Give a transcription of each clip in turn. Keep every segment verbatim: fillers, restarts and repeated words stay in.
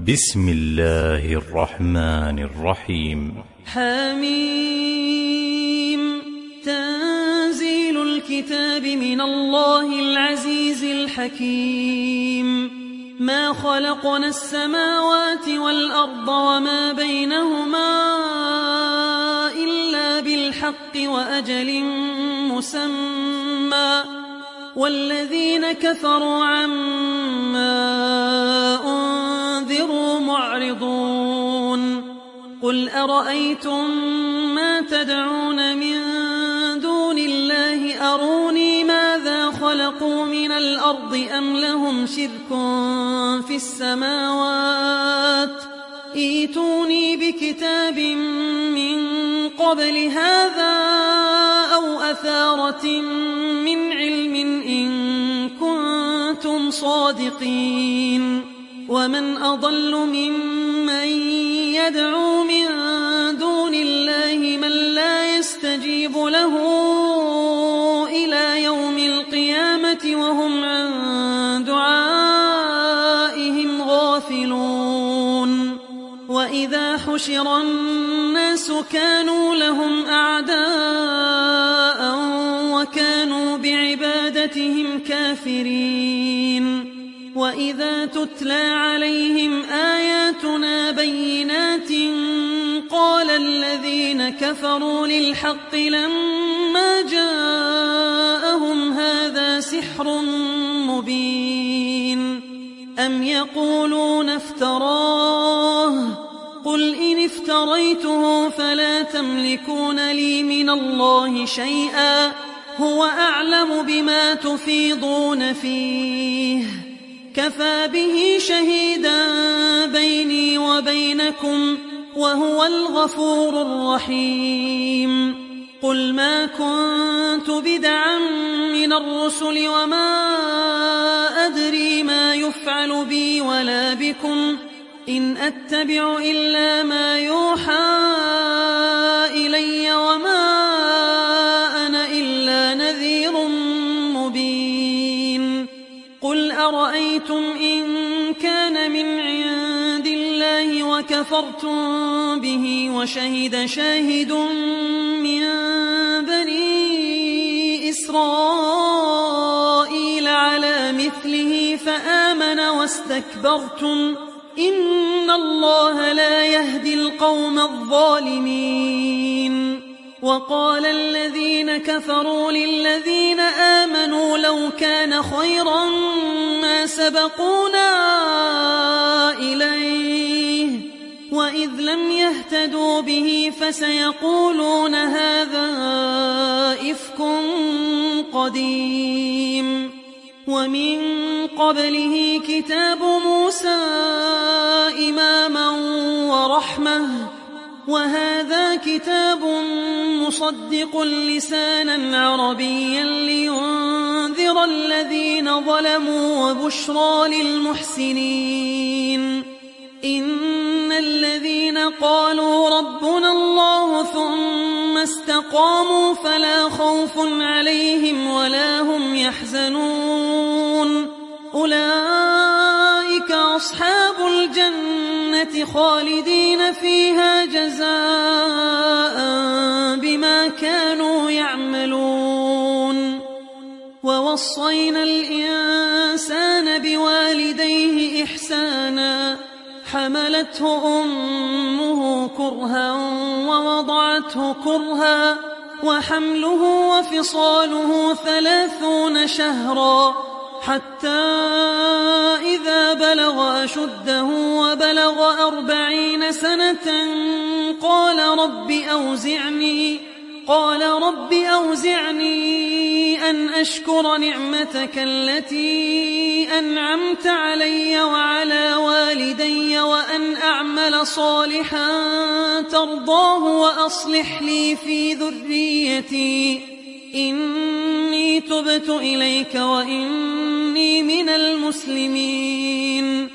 بسم الله الرحمن الرحيم. حميم. تنزيل الكتاب من الله العزيز الحكيم. ما خلقنا السماوات والأرض وما بينهما إلا بالحق وأجل مسمى، والذين كفروا عما أنذروا معرضون. قل أرأيتم ما تدعون من دون الله أروني ماذا خلقوا من الأرض أم لهم شرك في السماوات، ائتوني بكتاب من قبل هذا أو أثارة من علم إن كنتم صادقين. ومن أضل ممن يدعو من دون الله من لا يستجيب له إلى يوم القيامة وهم عن دعائهم غافلون. وإذا حشر الناس كانوا لهم أعداء وكانوا بعبادتهم كافرين. وإذا تتلى عليهم آياتنا بينات قال الذين كفروا للحق لما جاءهم هذا سحر مبين. أم يقولون افتراه، قل إن افتريته فلا تملكون لي من الله شيئا، هو أعلم بما تفيضون فيه، كفى به شهيدا بيني وبينكم وهو الغفور الرحيم. قل ما كنت بدعا من الرسل وما أدري ما يفعل بي ولا بكم، إن أتبع إلا ما يوحى إلي وما أنا إلا نذير مبين. قل أرأيتم إن كان من عند الله وكفرتم به وشهد شاهد من بني إسرائيل على مثله فآمن واستكبرتم، إن الله لا يهدي القوم الظالمين. وقال الذين كفروا للذين آمنوا لو كان خيرا ما سبقونا إليه، وإذ لم يهتدوا به فسيقولون هذا إفك قديم. ومن قبله كتاب موسى إماما ورحمة، وهذا كتاب مصدق لسانا عربيا لينذر الذين ظلموا وبشرى للمحسنين. إن الذين قالوا ربنا الله ثم استقاموا فلا خوف عليهم ولا هم يحزنون، أولئك أصحاب الجنة خالدين فيها جزاء بما كانوا يعملون. ووصينا الإنسان بوالديه إحسانا، حملته أمه كرها ووضعته كرها، وحمله وفصاله ثلاثون شهرا، حتى إذا بلغ أشده وبلغ أربعين سنة قال رب أوزعني قال رب أوزعني أن أشكر نعمتك التي أنعمت علي وعلى والدي وأن أعمل صالحا ترضاه وأصلح لي في ذريتي إني تبت إليك وإني من المسلمين.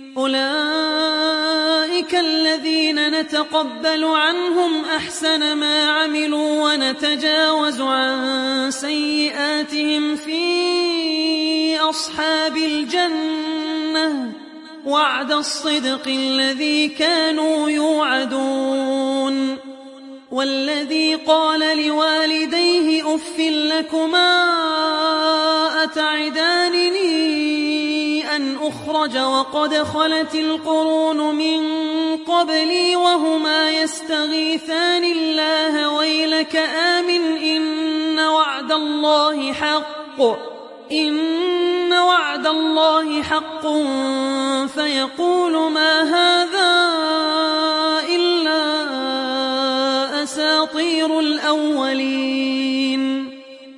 أولئك الذين نتقبل عنهم أحسن ما عملوا ونتجاوز عن سيئاتهم في أصحاب الجنة وعد الصدق الذي كانوا يوعدون والذي قال لوالديه أف لكما أتعدانني أن أخرج وقد خلت القرون من قبلي وهما يستغيثان الله ويلك آمن إن وعد الله حق إن وعد الله حق فيقول ما هذا إلا أساطير الأولين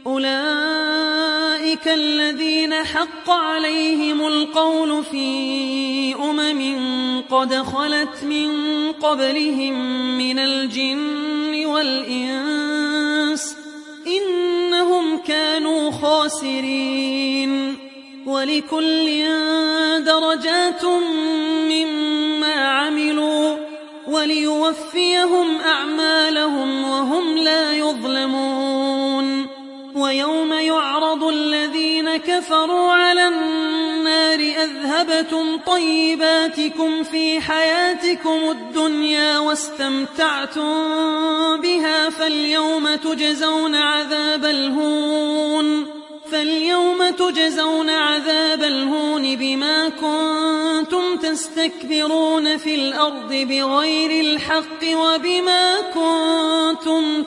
أولئك الذين حق عليهم القول في أمم قد خلت من قبلهم من الجن والإنس إنهم كانوا خاسرين ولكل درجات مما عملوا وليوفيهم أعمالهم وهم لا يظلمون ويوم يعرض الذين كفروا على النار أذهبتم طيباتكم في حياتكم الدنيا واستمتعتم بها فاليوم تجزون عذاب الهون فاليوم تجزون عذاب الهون بما كنتم تستكبرون في الأرض بغير الحق وبما كنتم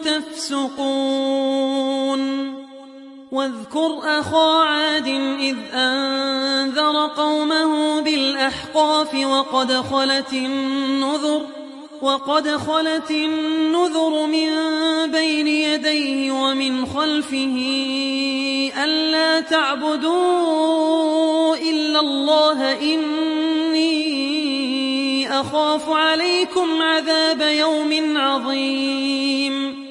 تفسقون واذكر أخا عاد إذ أنذر قومه بالأحقاف وقد خلت النذر وقد خلت النذر من بين يديه ومن خلفه ألا تعبدوا إلا الله إني أخاف عليكم عذاب يوم عظيم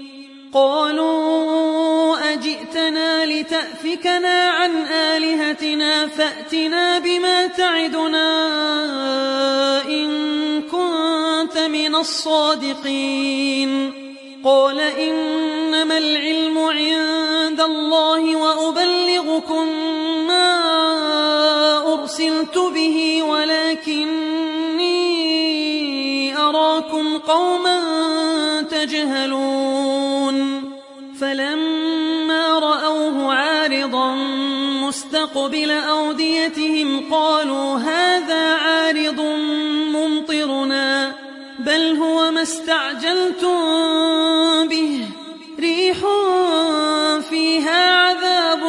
قالوا أجئتنا لتأفكنا عن آلهتنا فأتنا بما تعدنا إن كنت من الصادقين قال إنما العلم عند الله وأبلغكم ما أرسلت به ولكني أراكم قوما تجهلون فلما رأوه عارضا مستقبل أوديتهم قالوا هذا عارض ممطرنا بل هو ما استعجلتم به ريح فيها عذاب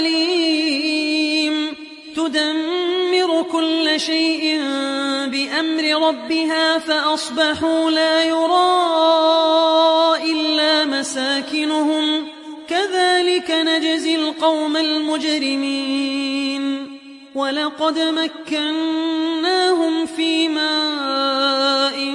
أليم تدمر كل شيء بأمر ربها فأصبحوا لا يرى إلا مساكنهم كذلك نجزي القوم المجرمين ولقد مكناهم في ماء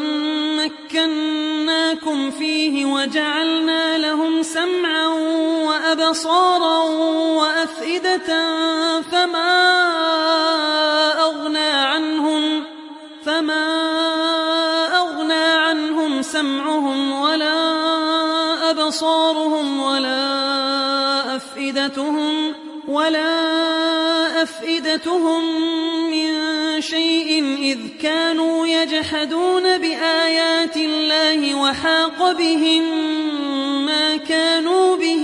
مكناكم فيه وجعلنا لهم سمعا وأبصارا وأفئدة فما أغنى عنهم فما أغنى عنهم سمعهم ولا أبصارهم ولا أفئدتهم ولا أفئدتهم من شيء إذ كانوا يجحدون بآيات الله وحاق بهم ما كانوا به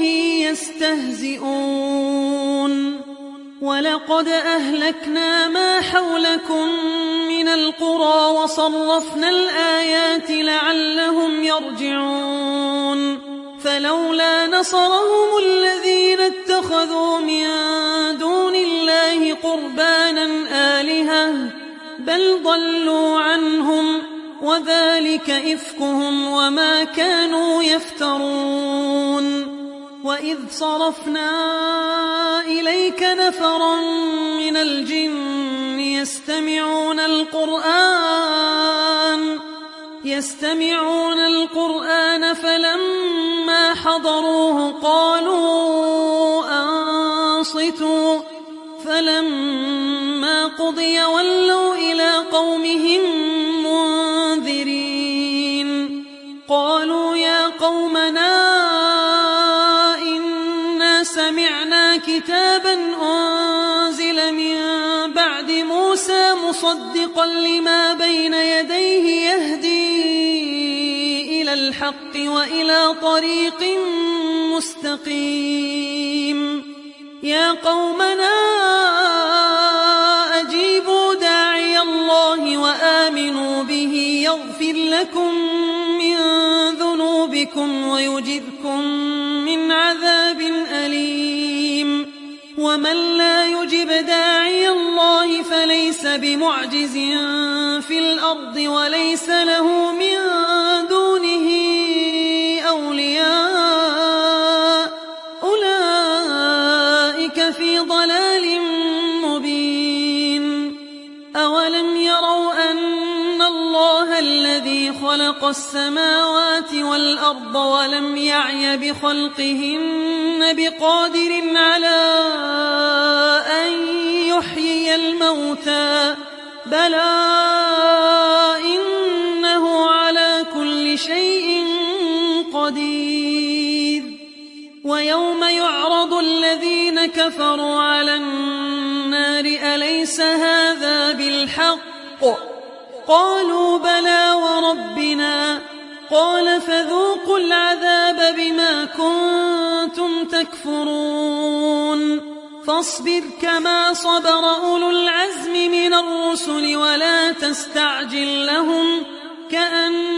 يستهزئون ولقد أهلكنا ما حولكم من القرى وصرفنا الآيات لعلهم يرجعون فلولا نصرهم الذين اتخذوا من دون الله قربانا آلهة بل ضلوا عنهم وذلك إفكهم وما كانوا يفترون وإذ صرفنا إليك نفرا من الجن يستمعون القرآن يستمعون القرآن فلما حضروه قالوا أنصتوا فلما قضي ولوا إلى قومهم منذرين قالوا يا قومنا إنا سمعنا كتابا أنزل من بعد موسى مصدقا لما بين يديه يهدي إلى الحق وإلى طريق مستقيم يا قومنا أجيبوا داعي الله وآمنوا به يغفر لكم من ذنوبكم ويجركم من عذاب أليم ومن لا يجب داعي الله فليس بمعجز في الأرض وليس له من دونه أولياء أولئك في ضلال مبين أولم يروا أن الله الذي خلق السماوات والأرض ولم يعي بخلقهن بقادر على أن يحيي الموتى بلى إنه على كل شيء قدير ويوم يعرض الذين كفروا على النار أليس هذا بالحق قالوا بلى وربنا قال فذوقوا العذاب بما كنتم تكفرون فاصبر كما صبر أولو العزم من الرسل ولا تستعجل لهم كأن